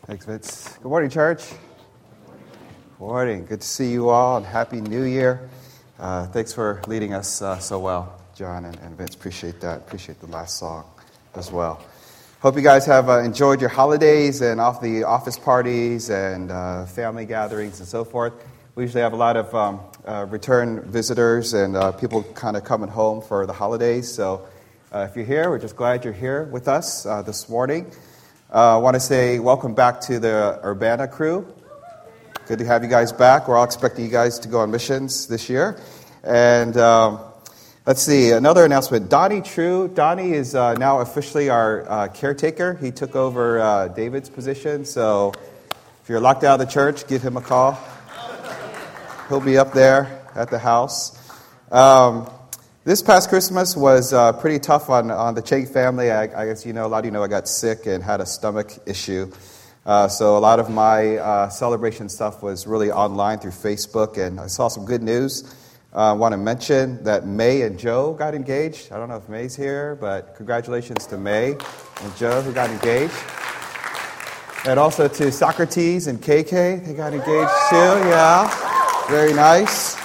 Thanks, Vince. Good morning, church. Good morning. Good to see you all, and Happy New Year. Thanks for leading us so well, John and Vince. Appreciate that. Appreciate the last song as well. Hope you guys have enjoyed your holidays and off the office parties and family gatherings and so forth. We usually have a lot of return visitors and people kind of coming home for the holidays. So if you're here, we're just glad you're here with us this morning. I want to say welcome back to the Urbana crew. Good to have you guys back. We're all expecting you guys to go on missions this year. And let's see, another announcement. Donnie True. Donnie is now officially our caretaker. He took over David's position. So if you're locked out of the church, give him a call. He'll be up there at the house. This past Christmas was pretty tough on the Chang family. I guess a lot of you know I got sick and had a stomach issue. So a lot of my celebration stuff was really online through Facebook, and I saw some good news. I want to mention that May and Joe got engaged. I don't know if May's here, but congratulations to May and Joe who got engaged. And also to Socrates and KK, they got engaged too, yeah. Very nice.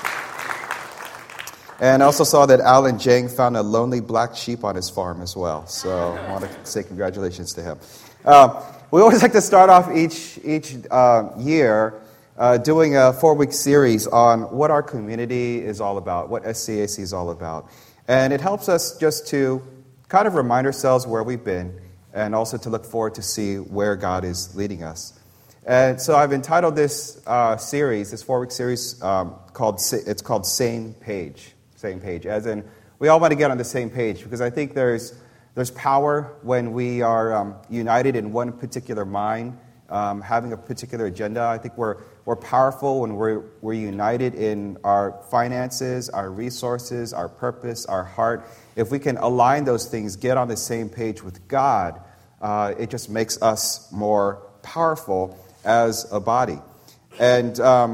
And I also saw that Alan Jang found a lonely black sheep on his farm as well. So I want to say congratulations to him. We always like to start off each year doing a 4-week series on what our community is all about, what SCAC is all about. And it helps us just to kind of remind ourselves where we've been and also to look forward to see where God is leading us. And so I've entitled this series, this 4-week series, called Same Page. Same page, as in we all want to get on the same page, because I think there's power when we are united in one particular mind, having a particular agenda. I think we're powerful when we're united in our finances, our resources, our purpose, our heart. If we can align those things, get on the same page with God, it just makes us more powerful as a body. And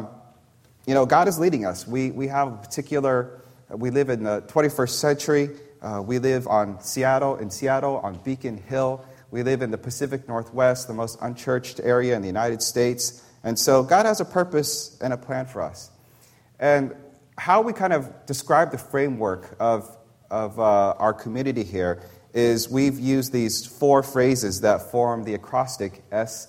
God is leading us. We have a particular. We live in the 21st century. We live in Seattle, on Beacon Hill. We live in the Pacific Northwest, the most unchurched area in the United States. And so God has a purpose and a plan for us. And how we kind of describe the framework of our community here is we've used these 4 phrases that form the acrostic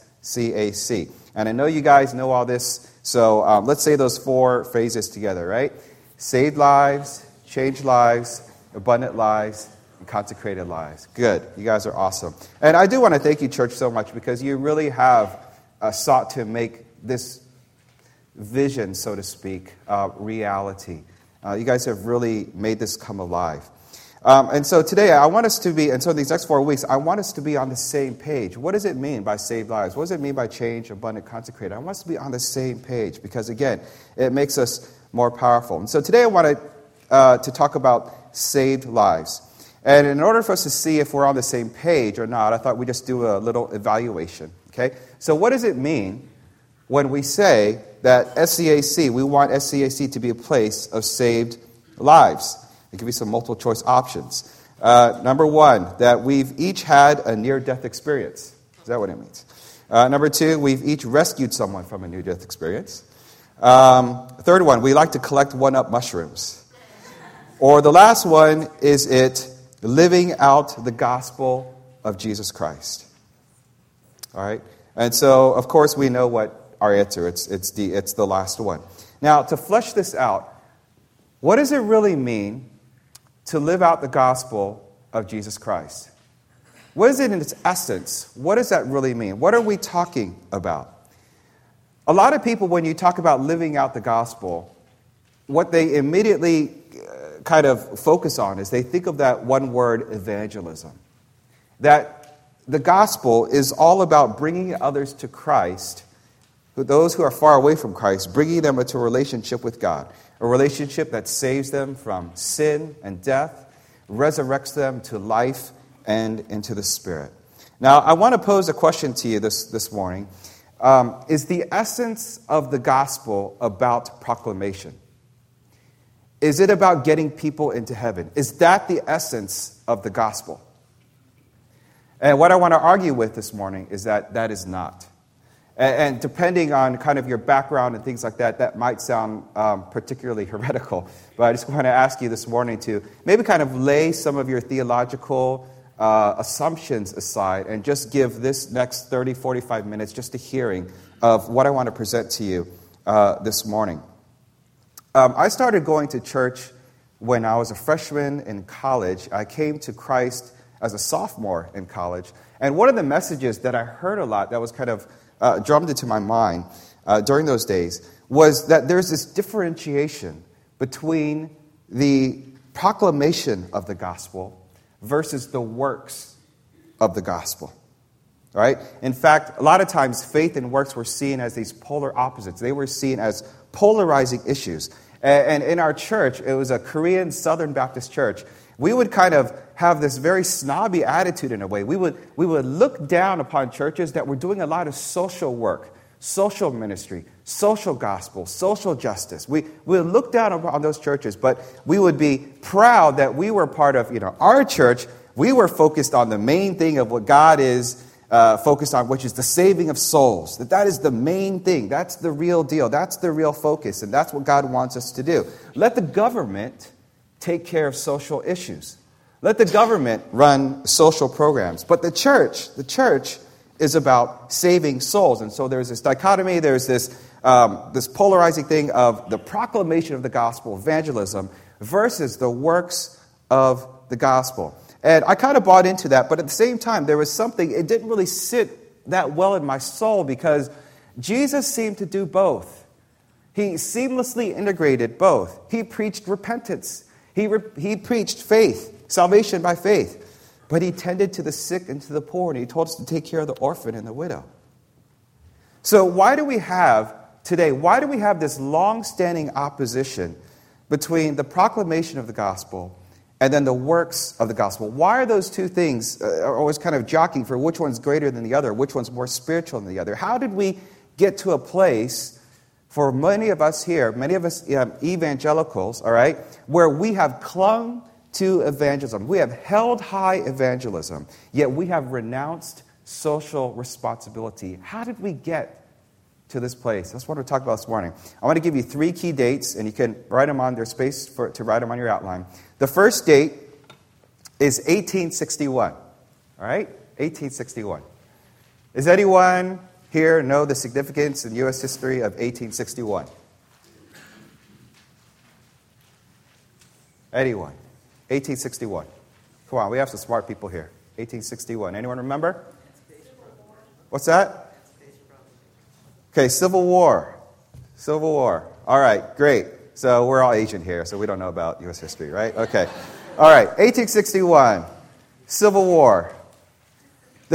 SCAC. And I know you guys know all this, so let's say those 4 phrases together, right? Saved lives, changed lives, abundant lives, and consecrated lives. Good. You guys are awesome. And I do want to thank you, church, so much, because you really have sought to make this vision, so to speak, reality. You guys have really made this come alive. And so today, I want us to be, and so these next 4 weeks, I want us to be on the same page. What does it mean by saved lives? What does it mean by change, abundant, consecrated? I want us to be on the same page because, again, it makes us more powerful. And so today I wanted to talk about saved lives. And in order for us to see if we're on the same page or not, I thought we'd just do a little evaluation. Okay? So what does it mean when we say that SCAC, we want SCAC to be a place of saved lives? I'll give you some multiple choice options. Number 1, that we've each had a near-death experience. Is that what it means? Number 2, we've each rescued someone from a near-death experience. Third one, we like to collect one-up mushrooms. Or the last one, is it living out the gospel of Jesus Christ? All right? And so, of course, we know what our answer is. It's the last one. Now, to flesh this out, what does it really mean to live out the gospel of Jesus Christ? What is it in its essence? What does that really mean? What are we talking about? A lot of people, when you talk about living out the gospel, what they immediately kind of focus on is they think of that one word, evangelism. That the gospel is all about bringing others to Christ, those who are far away from Christ, bringing them into a relationship with God, a relationship that saves them from sin and death, resurrects them to life and into the Spirit. Now, I want to pose a question to you this morning. Is the essence of the gospel about proclamation? Is it about getting people into heaven? Is that the essence of the gospel? And what I want to argue with this morning is that that is not. And depending on kind of your background and things like that, that might sound particularly heretical. But I just want to ask you this morning to maybe kind of lay some of your theological assumptions aside and just give this next 30, 45 minutes just a hearing of what I want to present to you this morning. I started going to church when I was a freshman in college. I came to Christ as a sophomore in college. And one of the messages that I heard a lot that was kind of drummed into my mind during those days was that there's this differentiation between the proclamation of the gospel versus the works of the gospel. Right? In fact, a lot of times faith and works were seen as these polar opposites. They were seen as polarizing issues. And in our church, it was a Korean Southern Baptist church. We would kind of have this very snobby attitude in a way. We would look down upon churches that were doing a lot of social work, social ministry, social gospel, social justice. We would look down upon those churches, but we would be proud that we were part of, our church. We were focused on the main thing of what God is focused on, which is the saving of souls. That is the main thing. That's the real deal. That's the real focus, and that's what God wants us to do. Let the government take care of social issues. Let the government run social programs. But the church is about saving souls. And so there's this dichotomy, there's this polarizing thing of the proclamation of the gospel, evangelism, versus the works of the gospel. And I kind of bought into that, but at the same time, there was something, it didn't really sit that well in my soul because Jesus seemed to do both. He seamlessly integrated both. He preached repentance. He preached faith, salvation by faith. But he tended to the sick and to the poor, and he told us to take care of the orphan and the widow. So why do we have this long-standing opposition between the proclamation of the gospel and then the works of the gospel? Why are those two things are always kind of jockeying for which one's greater than the other, which one's more spiritual than the other? How did we get to a place for many of us here, many of us evangelicals, all right, where we have clung to evangelism. We have held high evangelism, yet we have renounced social responsibility. How did we get to this place? That's what we're talking about this morning. I want to give you 3 key dates, and you can write them on. There's space to write them on your outline. The first date is 1861, all right? 1861. Is anyone here know the significance in U.S. history of 1861? Anyone? 1861. Come on, we have some smart people here. 1861. Anyone remember? What's that? Okay, Civil War. Civil War. All right, great. So we're all Asian here, so we don't know about U.S. history, right? Okay. All right, 1861. Civil War. The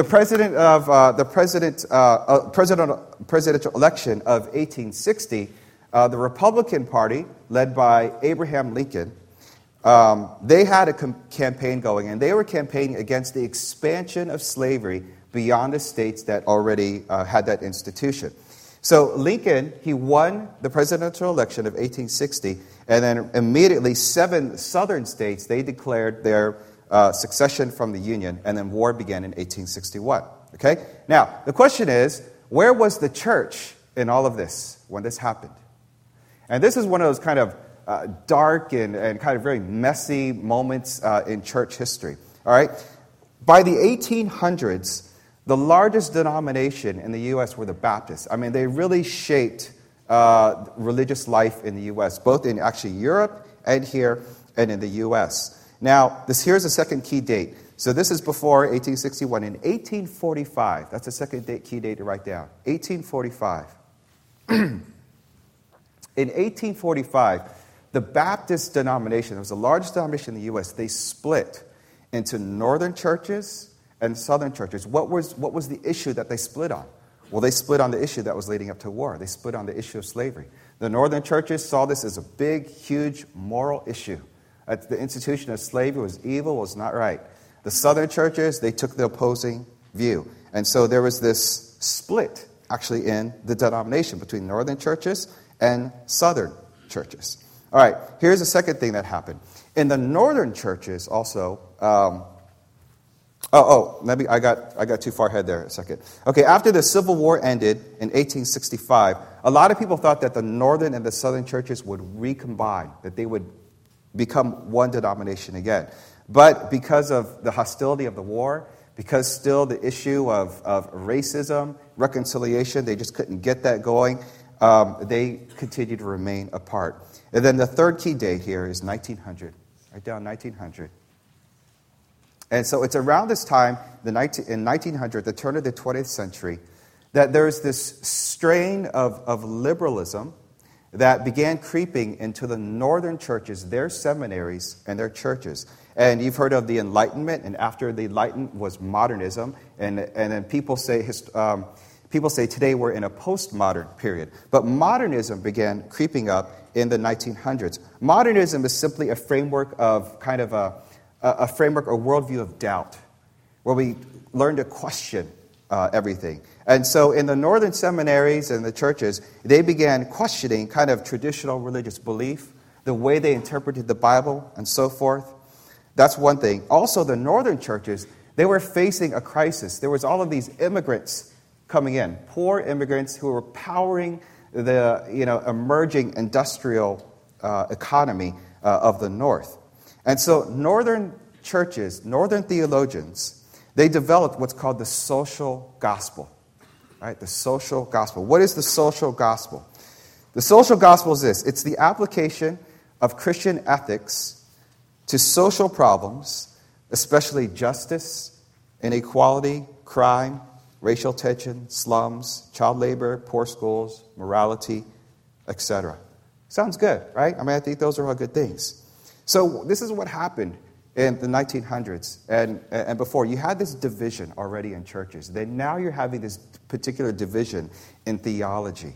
presidential election of 1860, the Republican Party, led by Abraham Lincoln, they had a campaign going, and they were campaigning against the expansion of slavery beyond the states that already had that institution. So Lincoln, he won the presidential election of 1860, and then immediately 7 southern states, they declared their secession from the Union, and then war began in 1861. Okay? Now, the question is, where was the church in all of this when this happened? And this is one of those kind of dark and kind of very messy moments in church history. All right? By the 1800s, the largest denomination in the U.S. were the Baptists. I mean, they really shaped religious life in the U.S., both in actually Europe and here and in the U.S. Now, here's a second key date. So this is before 1861. In 1845, that's a second key date to write down. 1845. In 1845, the Baptist denomination, it was the largest denomination in the U.S., they split into northern churches and southern churches. What was the issue that they split on? Well, they split on the issue that was leading up to war. They split on the issue of slavery. The northern churches saw this as a big, huge moral issue. The institution of slavery was evil, was not right. The southern churches, they took the opposing view. And so there was this split, actually, in the denomination between northern churches and southern churches. All right, here's the second thing that happened. In the northern churches also, I got too far ahead there a second. Okay, after the Civil War ended in 1865, a lot of people thought that the northern and the southern churches would recombine, that they would become one denomination again. But because of the hostility of the war, because still the issue of racism, reconciliation, they just couldn't get that going, they continued to remain apart. And then the third key date here is 1900. Write down 1900. And so it's around this time, in 1900, the turn of the 20th century, that there's this strain of liberalism that began creeping into the northern churches, their seminaries and their churches. And you've heard of the Enlightenment, and after the Enlightenment was modernism, and then people say today we're in a postmodern period. But modernism began creeping up in the 1900s. Modernism is simply a framework of kind of a framework or worldview of doubt, where we learn to question everything. And so in the northern seminaries and the churches, they began questioning kind of traditional religious belief, the way they interpreted the Bible, and so forth. That's one thing. Also, the northern churches, they were facing a crisis. There was all of these immigrants coming in, poor immigrants who were powering the emerging industrial economy of the north. And so northern churches, northern theologians, they developed what's called the social gospel. Right? The social gospel. What is the social gospel? The social gospel is this. It's the application of Christian ethics to social problems, especially justice, inequality, crime, racial tension, slums, child labor, poor schools, morality, etc. Sounds good, right? I mean, I think those are all good things. So this is what happened in the 1900s and before. You had this division already in churches. Then now you're having this particular division in theology.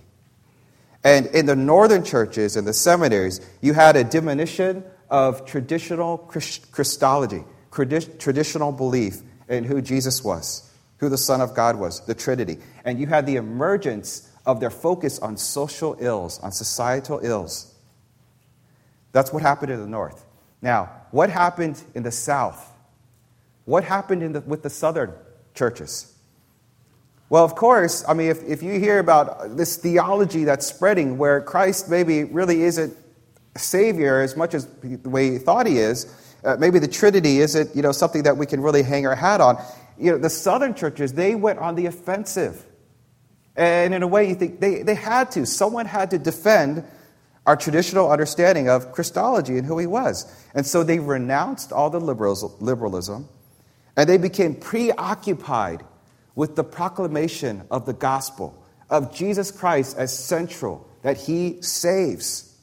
And in the northern churches and the seminaries, you had a diminution of traditional Christology, traditional belief in who Jesus was, who the Son of God was, the Trinity. And you had the emergence of their focus on social ills, on societal ills. That's what happened in the north. Now, what happened in the south? What happened with the southern churches? Well, of course, I mean, if you hear about this theology that's spreading where Christ maybe really isn't a Savior as much as the way he thought he is, maybe the Trinity isn't, something that we can really hang our hat on. The southern churches, they went on the offensive. And in a way, you think they had to. Someone had to defend our traditional understanding of Christology and who he was. And so they renounced all the liberalism, and they became preoccupied with the proclamation of the gospel, of Jesus Christ as central, that he saves.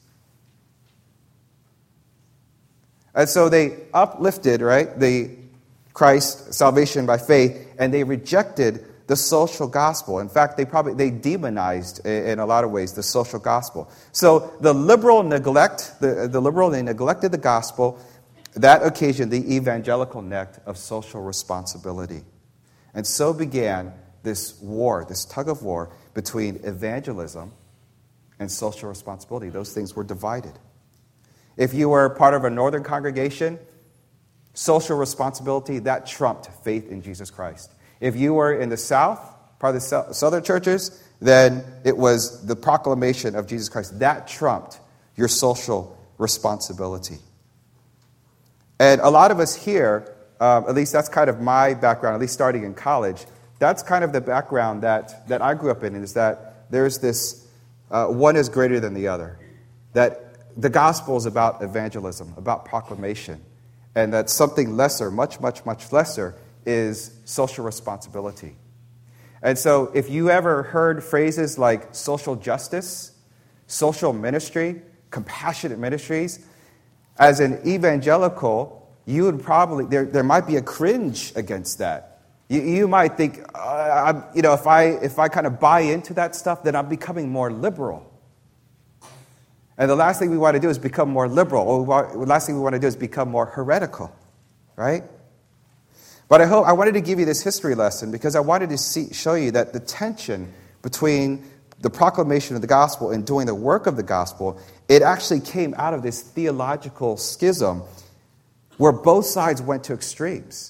And so they uplifted, right, the Christ, salvation by faith, and they rejected the social gospel. In fact, they demonized in a lot of ways the social gospel. So the liberal neglected the gospel. That occasioned the evangelical neglect of social responsibility. And so began this war, this tug of war between evangelism and social responsibility. Those things were divided. If you were part of a northern congregation, social responsibility, that trumped faith in Jesus Christ. If you were in the south, part of the southern churches, then it was the proclamation of Jesus Christ. That trumped your social responsibility. And a lot of us here, at least that's kind of my background, at least starting in college, that's kind of the background that I grew up in, is that there's this, one is greater than the other. That the gospel is about evangelism, about proclamation, and that something lesser, much, much, much lesser, is social responsibility. And so if you ever heard phrases like social justice, social ministry, compassionate ministries, as an evangelical, you would probably, there might be a cringe against that. You might think, if I kind of buy into that stuff, then I'm becoming more liberal. And the last thing we want to do is become more liberal. Or the last thing we want to do is become more heretical, right? But I wanted to give you this history lesson because I wanted to show you that the tension between the proclamation of the gospel and doing the work of the gospel, it actually came out of this theological schism where both sides went to extremes.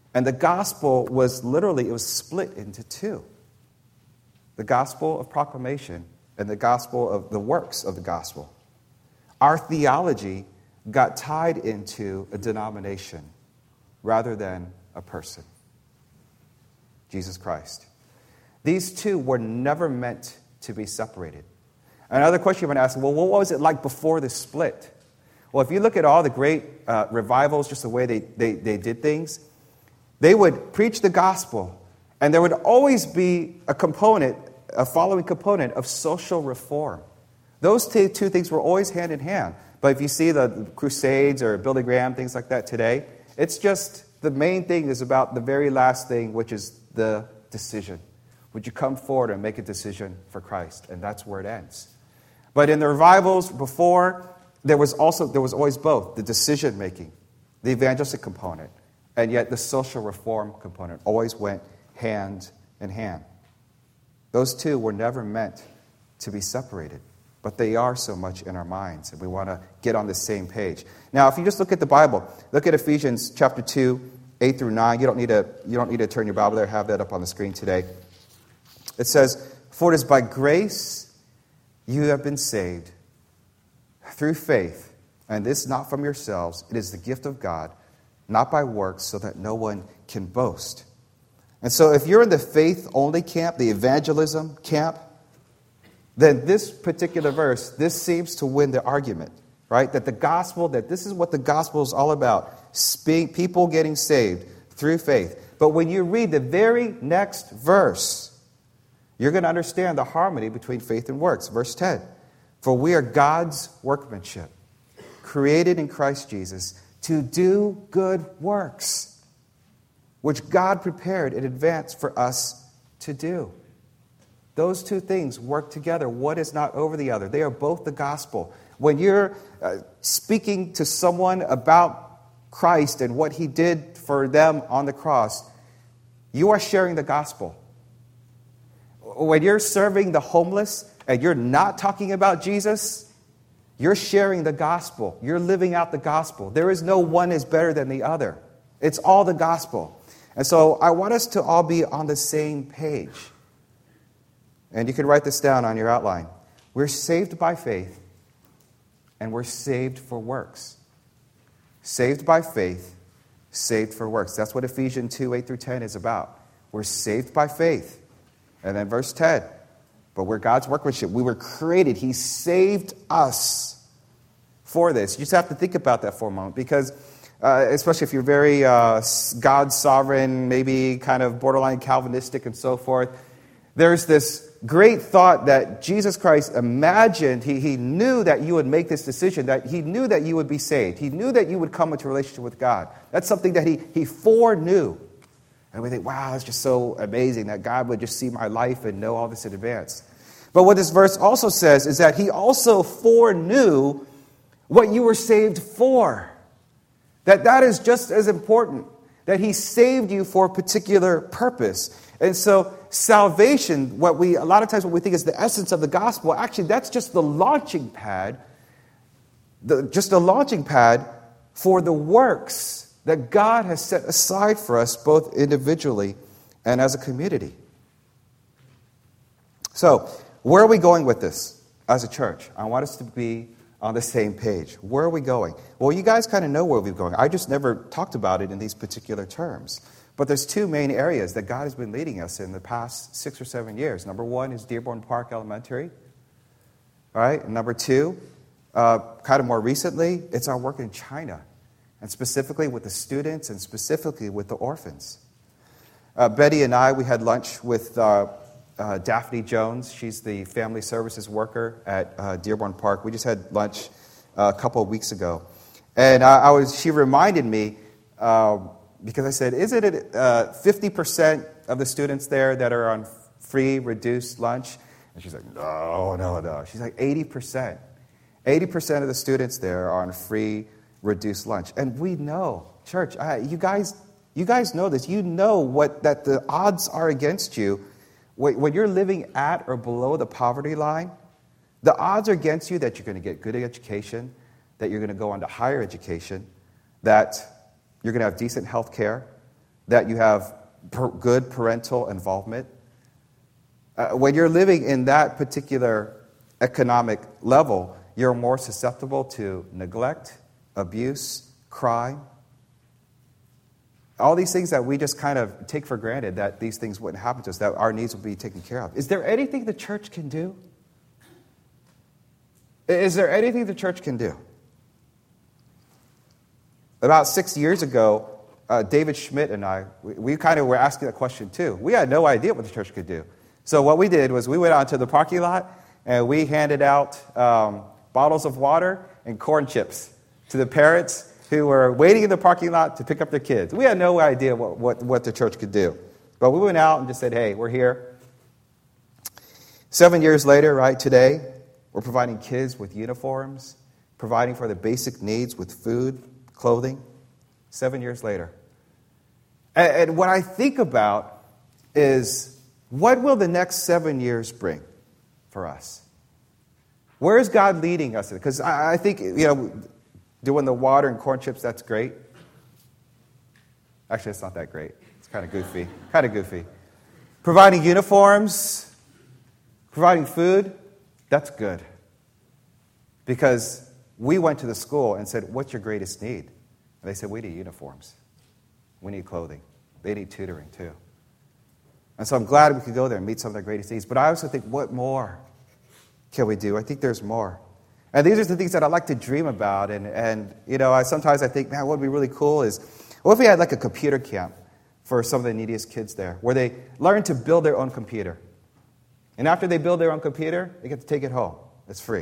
And the gospel was literally, it was split into two. The gospel of proclamation and the gospel of the works of the gospel. Our theology got tied into a denomination rather than a person, Jesus Christ. These two were never meant to be separated. Another question you're going to ask, well, what was it like before the split? Well, if you look at all the great revivals, just the way they did things, they would preach the gospel, and there would always be a following component of social reform. Those two things were always hand in hand. But if you see the Crusades or Billy Graham, things like that today, it's just the main thing is about the very last thing, which is the decision. Would you come forward and make a decision for Christ? And that's where it ends. But in the revivals before, there was always both, the decision-making, the evangelistic component, and yet the social reform component always went hand in hand. Those two were never meant to be separated, but they are so much in our minds, and we want to get on the same page. Now, if you just look at the Bible, look at Ephesians chapter 2, 8 through 9. You don't need to turn your Bible there. Have that up on the screen today. It says, "For it is by grace you have been saved through faith, and this not from yourselves. It is the gift of God, not by works, so that no one can boast." And so if you're in the faith-only camp, the evangelism camp, then this particular verse, this seems to win the argument, right? That this is what the gospel is all about. People getting saved through faith. But when you read the very next verse, you're going to understand the harmony between faith and works. Verse 10, "For we are God's workmanship, created in Christ Jesus to do good works, which God prepared in advance for us to do." Those two things work together. One is not over the other. They are both the gospel. When you're speaking to someone about Christ and what he did for them on the cross, you are sharing the gospel. When you're serving the homeless and you're not talking about Jesus, you're sharing the gospel. You're living out the gospel. There is no one is better than the other. It's all the gospel. And so I want us to all be on the same page. And you can write this down on your outline. We're saved by faith, and we're saved for works. Saved by faith, saved for works. That's what Ephesians 2, 8 through 10 is about. We're saved by faith. And then verse 10, "But we're God's workmanship." We were created. He saved us for this. You just have to think about that for a moment, because especially if you're very God-sovereign, maybe kind of borderline Calvinistic and so forth, there's this great thought that Jesus Christ imagined, he knew that you would make this decision, that he knew that you would be saved. He knew that you would come into a relationship with God. That's something that he foreknew. And we think, wow, it's just so amazing that God would just see my life and know all this in advance. But what this verse also says is that he also foreknew what you were saved for. That is just as important, that he saved you for a particular purpose. And so salvation, a lot of times what we think is the essence of the gospel, actually that's just the launching pad, for the works that God has set aside for us, both individually and as a community. So, where are we going with this as a church? I want us to be on the same page. Where are we going? Well, you guys kind of know where we're going. I just never talked about it in these particular terms. But there's two main areas that God has been leading us in the past 6 or 7 years. Number one is Dearborn Park Elementary. All right? And number two, kind of more recently, it's our work in China. And specifically with the students and specifically with the orphans. Betty and I, we had lunch with Daphne Jones. She's the family services worker at Dearborn Park. We just had lunch a couple of weeks ago. And she reminded me, because I said, isn't it 50% of the students there that are on free, reduced lunch? And she's like, no. She's like, 80%. 80% of the students there are on free, reduced lunch. And we know, church, you guys know this. You know that the odds are against you. When you're living at or below the poverty line, the odds are against you that you're going to get good education, that you're going to go on to higher education, that you're going to have decent health care, that you have good parental involvement. When you're living in that particular economic level, you're more susceptible to neglect, abuse, crime. All these things that we just kind of take for granted, that these things wouldn't happen to us, that our needs would be taken care of. Is there anything the church can do? Is there anything the church can do? About 6 years ago, David Schmidt and I, we kind of were asking that question too. We had no idea what the church could do. So what we did was we went out to the parking lot and we handed out bottles of water and corn chips to the parents who were waiting in the parking lot to pick up their kids. We had no idea what the church could do. But we went out and just said, hey, we're here. 7 years later, right, today, we're providing kids with uniforms, providing for the basic needs with food, clothing. 7 years later. And what I think about is, what will the next 7 years bring for us? Where is God leading us? Because I think, doing the water and corn chips, that's great. Actually, it's not that great. It's kind of goofy. Providing uniforms, providing food, that's good. Because we went to the school and said, what's your greatest need? And they said, we need uniforms. We need clothing. They need tutoring too. And so I'm glad we could go there and meet some of their greatest needs. But I also think, what more can we do? I think there's more. And these are the things that I like to dream about. And sometimes I think, man, what would be really cool is, what if we had like a computer camp for some of the neediest kids there, where they learn to build their own computer. And after they build their own computer, they get to take it home. It's free.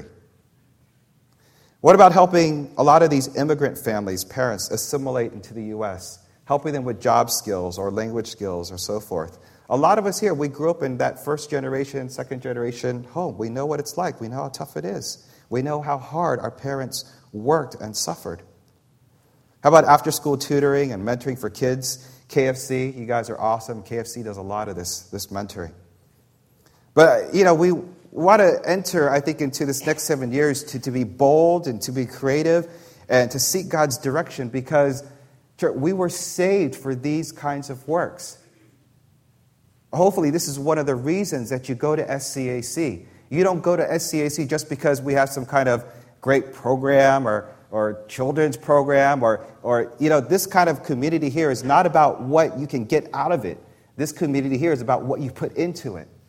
What about helping a lot of these immigrant families, parents, assimilate into the U.S., helping them with job skills or language skills or so forth? A lot of us here, we grew up in that first generation, second generation home. We know what it's like. We know how tough it is. We know how hard our parents worked and suffered. How about after-school tutoring and mentoring for kids? KFC, you guys are awesome. KFC does a lot of this mentoring. But, we want to enter, I think, into this next 7 years to be bold and to be creative and to seek God's direction, because we were saved for these kinds of works. Hopefully, this is one of the reasons that you go to SCAC. You don't go to SCAC just because we have some kind of great program or children's program or this kind of community here is not about what you can get out of it. This community here is about what you put into it.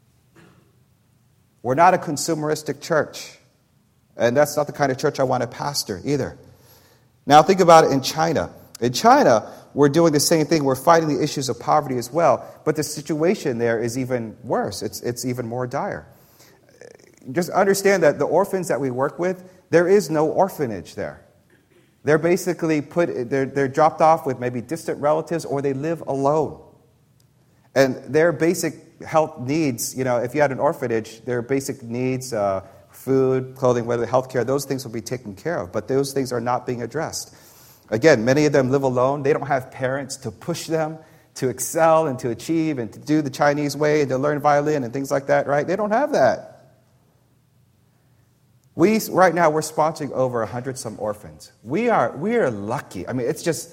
We're not a consumeristic church, and that's not the kind of church I want to pastor either. Now think about it in China. In China, we're doing the same thing. We're fighting the issues of poverty as well, but the situation there is even worse. It's even more dire. Just understand that the orphans that we work with, there is no orphanage there. They're basically they're dropped off with maybe distant relatives, or they live alone. And their basic health needs, if you had an orphanage, their basic needs, food, clothing, whether health care, those things will be taken care of. But those things are not being addressed. Again, many of them live alone. They don't have parents to push them to excel and to achieve and to do the Chinese way and to learn violin and things like that, right? They don't have that. Right now, we're sponsoring over 100 some orphans. We are lucky. I mean, it's just,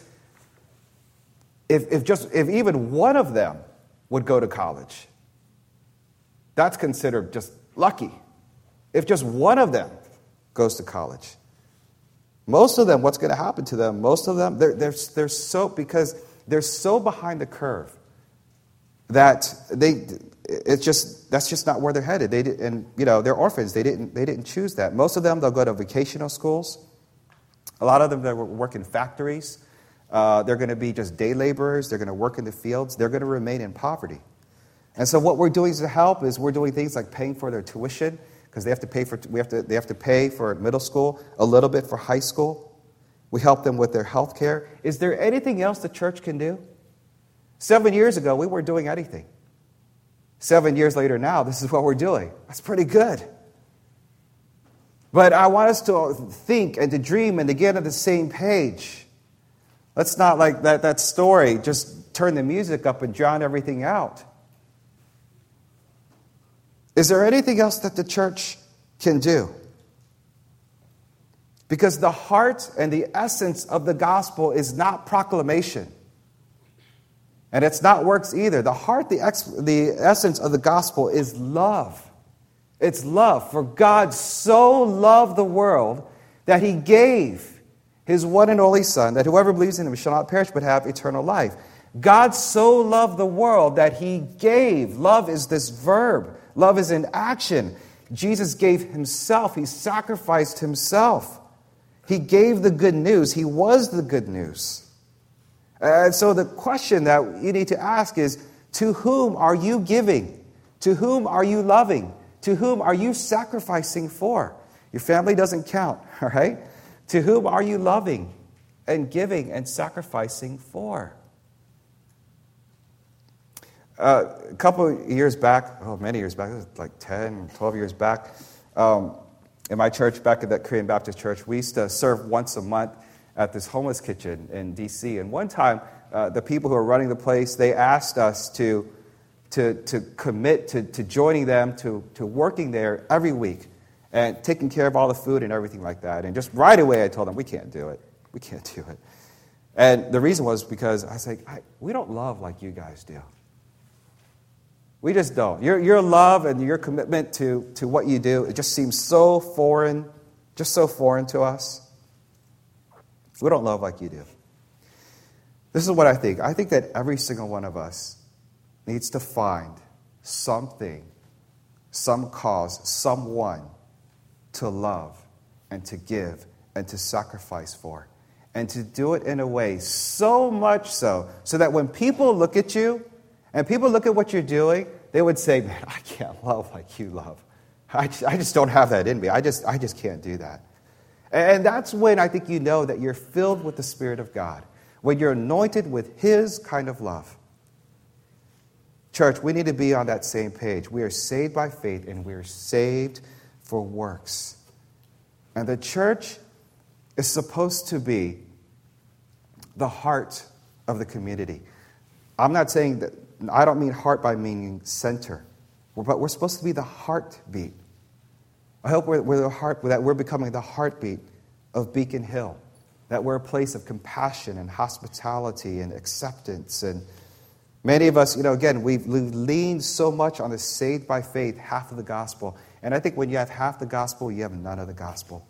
if even one of them would go to college, that's considered just lucky. If just one of them goes to college. Most of them, what's going to happen to them? Most of them, they're so, because they're so behind the curve that that's just not where they're headed. They're orphans. They didn't choose that. Most of them, they'll go to vocational schools. A lot of them, they work in factories. They're going to be just day laborers. They're going to work in the fields. They're going to remain in poverty. And so what we're doing to help is we're doing things like paying for their tuition, because they have to pay for middle school, a little bit for high school. We help them with their health care. Is there anything else the church can do? 7 years ago, we weren't doing anything. 7 years later now, this is what we're doing. That's pretty good. But I want us to think and to dream and to get on the same page. Let's not, like that story, just turn the music up and drown everything out. Is there anything else that the church can do? Because the heart and the essence of the gospel is not proclamation. And it's not works either. The heart, the essence of the gospel is love. It's love. For God so loved the world that he gave his one and only Son, that whoever believes in him shall not perish but have eternal life. God so loved the world that he gave. Love is this verb. Love is in action. Jesus gave himself. He sacrificed himself. He gave the good news. He was the good news. And so the question that you need to ask is, to whom are you giving? To whom are you loving? To whom are you sacrificing for? Your family doesn't count, all right? To whom are you loving and giving and sacrificing for? A couple of years back, many years back, it was like 10, 12 years back, in my church, back at that Korean Baptist church, we used to serve once a month at this homeless kitchen in D.C. And one time, the people who were running the place, they asked us to commit to joining them, to working there every week and taking care of all the food and everything like that. And just right away, I told them, we can't do it. We can't do it. And the reason was because I was like, we don't love like you guys do. We just don't. Your love and your commitment to what you do, it just seems so foreign, just so foreign to us. We don't love like you do. This is what I think. I think that every single one of us needs to find something, some cause, someone to love and to give and to sacrifice for. And to do it in a way so much so that when people look at you and people look at what you're doing, they would say, man, I can't love like you love. I just don't have that in me. I just can't do that. And that's when I think you know that you're filled with the Spirit of God, when you're anointed with his kind of love. Church, we need to be on that same page. We are saved by faith and we are saved for works. And the church is supposed to be the heart of the community. I'm not saying that, I don't mean heart by meaning center, but we're supposed to be the heartbeat. I hope that we're becoming the heartbeat of Beacon Hill, that we're a place of compassion and hospitality and acceptance. And many of us, again, we've leaned so much on the saved by faith, half of the gospel. And I think when you have half the gospel, you have none of the gospel.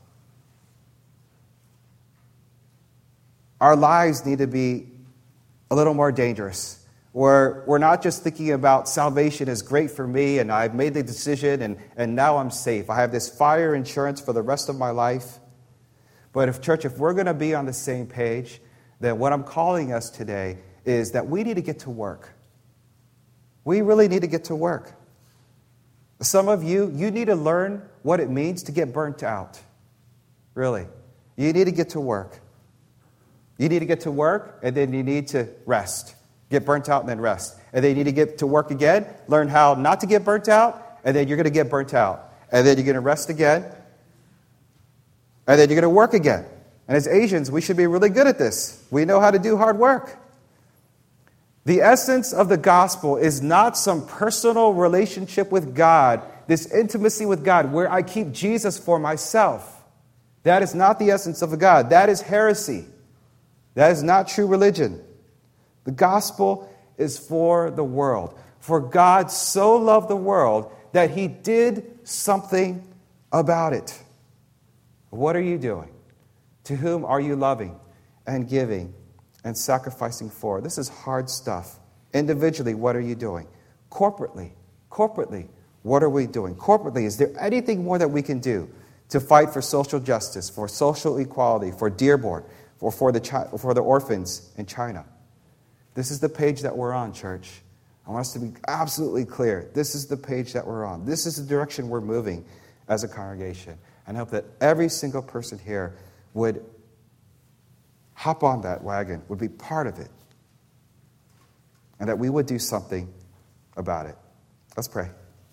Our lives need to be a little more dangerous, where we're not just thinking about salvation is great for me and I've made the decision and now I'm safe. I have this fire insurance for the rest of my life. But if we're going to be on the same page, then what I'm calling us today is that we need to get to work. We really need to get to work. Some of you need to learn what it means to get burnt out. Really. You need to get to work. You need to get to work, and then you need to rest. Get burnt out and then rest. And then you need to get to work again, learn how not to get burnt out, and then you're going to get burnt out. And then you're going to rest again, and then you're going to work again. And as Asians, we should be really good at this. We know how to do hard work. The essence of the gospel is not some personal relationship with God, this intimacy with God, where I keep Jesus for myself. That is not the essence of a God. That is heresy. That is not true religion. The gospel is for the world. For God so loved the world that he did something about it. What are you doing? To whom are you loving and giving and sacrificing for? This is hard stuff. Individually, what are you doing? Corporately, what are we doing? Corporately, is there anything more that we can do to fight for social justice, for social equality, for Dearborn, or for the orphans in China? This is the page that we're on, church. I want us to be absolutely clear. This is the page that we're on. This is the direction we're moving as a congregation. And I hope that every single person here would hop on that wagon, would be part of it, and that we would do something about it. Let's pray.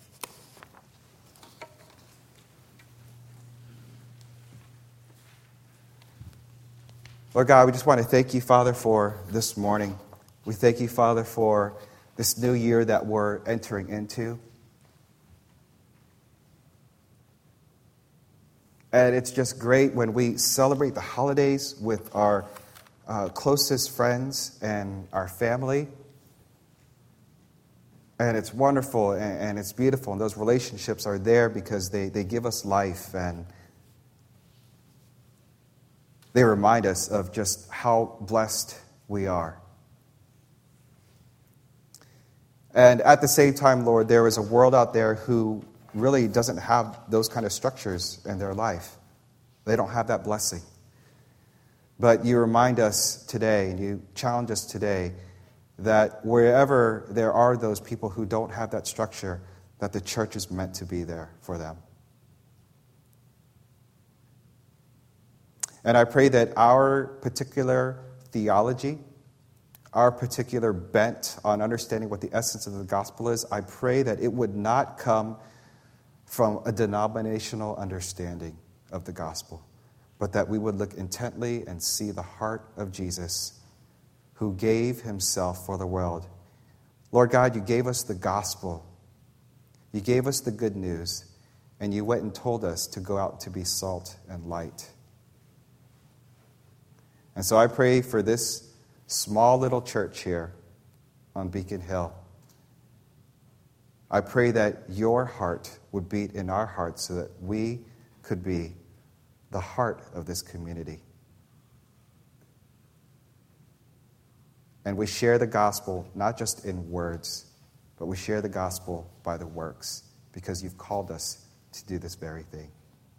Lord God, we just want to thank you, Father, for this morning. We thank you, Father, for this new year that we're entering into. And it's just great when we celebrate the holidays with our closest friends and our family. And it's wonderful and it's beautiful. And those relationships are there because they give us life and they remind us of just how blessed we are. And at the same time, Lord, there is a world out there who really doesn't have those kind of structures in their life. They don't have that blessing. But you remind us today, and you challenge us today, that wherever there are those people who don't have that structure, that the church is meant to be there for them. And I pray that our particular theology, our particular bent on understanding what the essence of the gospel is, I pray that it would not come from a denominational understanding of the gospel, but that we would look intently and see the heart of Jesus, who gave himself for the world. Lord God, you gave us the gospel. You gave us the good news, and you went and told us to go out to be salt and light. And so I pray for this small little church here on Beacon Hill. I pray that your heart would beat in our hearts so that we could be the heart of this community. And we share the gospel not just in words, but we share the gospel by the works, because you've called us to do this very thing.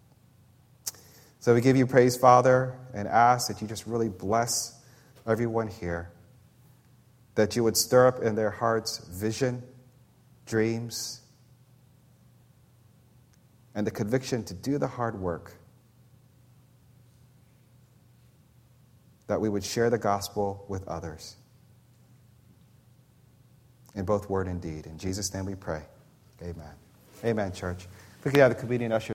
So we give you praise, Father, and ask that you just really bless everyone here, that you would stir up in their hearts vision, dreams, and the conviction to do the hard work, that we would share the gospel with others in both word and deed. In Jesus' name we pray. Amen. Amen, church. If we could have the communion usher.